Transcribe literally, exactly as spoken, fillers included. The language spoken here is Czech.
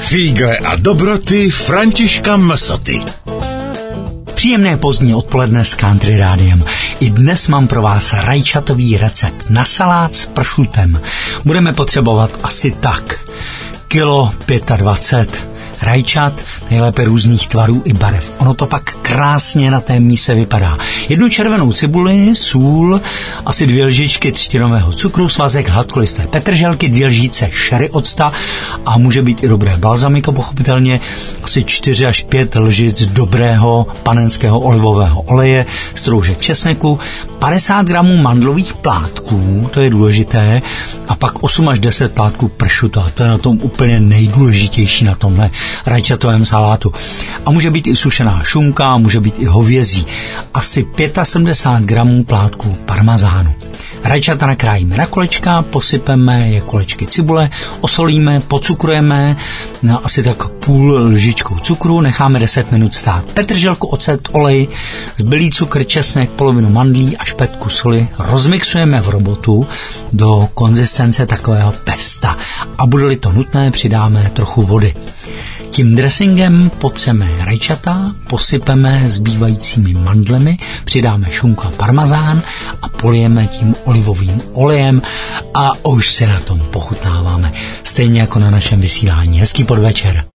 Fígle a dobroty Františka Msoty. Příjemné pozdní odpoledne s Country Rádiem. I dnes mám pro vás rajčatový recept na salát s pršutem. Budeme potřebovat asi tak kilo dvacet pět rajčat, nejlépe různých tvarů i barev. Ono to pak krásně na té míse vypadá. Jednu červenou cibuli, sůl, asi dvě lžičky třtinového cukru, svazek hladkolisté petrželky, dvě lžíce sherry octa a může být i dobré balzamiko, pochopitelně, asi čtyři až pět lžic dobrého panenského olivového oleje, stroužek česneku, padesát gramů mandlových plátků, to je důležité, a pak osm až deset plátků pršuta. To je na tom úplně nejdůležitější na tomhle rajčatovém salátu. A může být i sušená šunka, může být i hovězí. Asi sedmdesát pět gramů plátků parmazánu. Rajčata nakrájíme na kolečka, posypeme je kolečky cibule, osolíme, pocukrujeme na asi tak půl lžičkou cukru, necháme deset minut stát. Petrželku, ocet, olej, zbylý cukr, česnek, polovinu mandlí a špetku soli rozmixujeme v robotu do konzistence takového pesta. A bude-li to nutné, přidáme trochu vody. Tím dressingem potřeme rajčata, posypeme zbývajícími mandlemi, přidáme šunku a parmazán a polijeme tím olivovým olejem a už se na tom pochutnáváme. Stejně jako na našem vysílání. Hezký podvečer.